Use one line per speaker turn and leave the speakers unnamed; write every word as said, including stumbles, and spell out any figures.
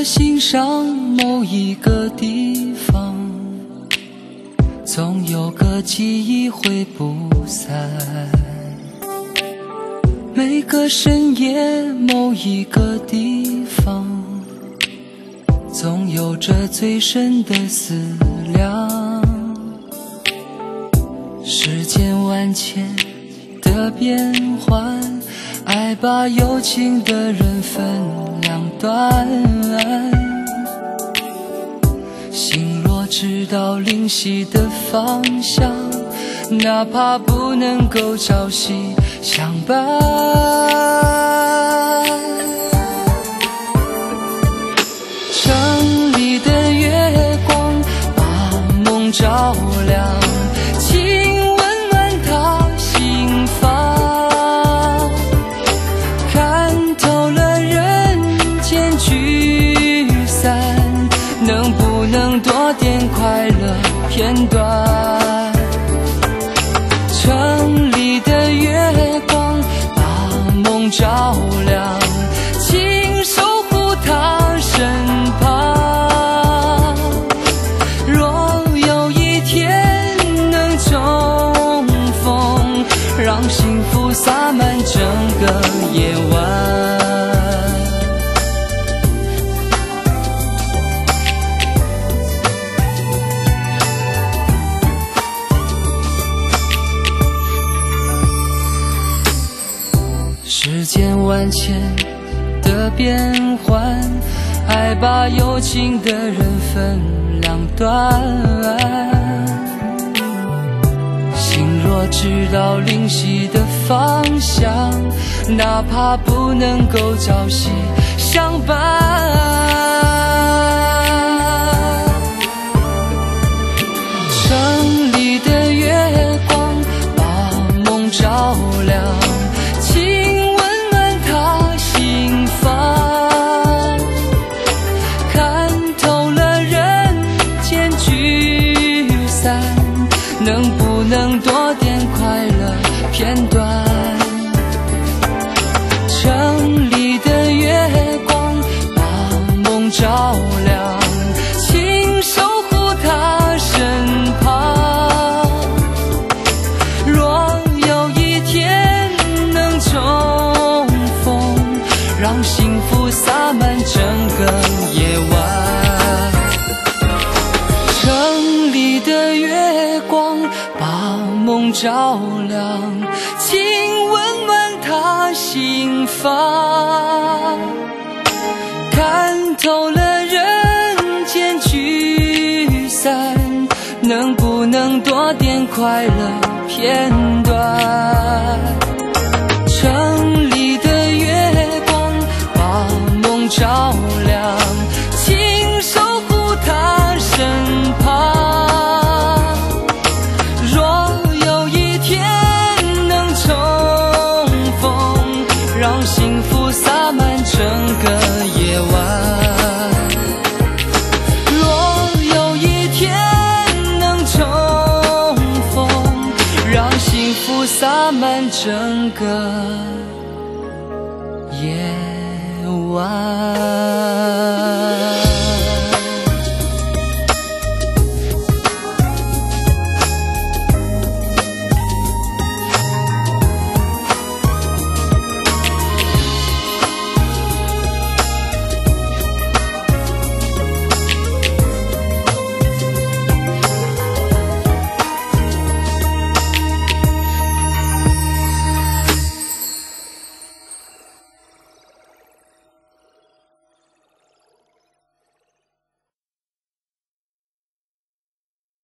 心上某一个地方，总有个记忆会不散。每个深夜某一个地方，总有着最深的思量。世间万千的变幻，爱把有情的人分两端。心若知道灵犀的方向，哪怕不能够朝夕相伴。城里的月光把梦照亮，请温暖他心房。看透了人间聚散，能不能多点快乐片段？城里的月光把梦照亮，请守护他身旁。若有一天能重逢，让幸福洒满整个夜晚。世间万千的变幻，爱把有情的人分两端。心若知道灵犀的方向，哪怕不能够朝夕相伴。城里的月光把梦照亮，能不能多点快乐片段？城里的月光把梦照亮，请守护他身旁。若有一天能重逢，让幸福洒满整个夜晚。城里的月光把梦照亮，请温暖他心房。看透了人间聚散，能不能多点快乐片段？城里的月光把梦照亮，请守护他身旁。幸福洒满整个夜晚。若有一天能重逢，让幸福洒满整个夜晚。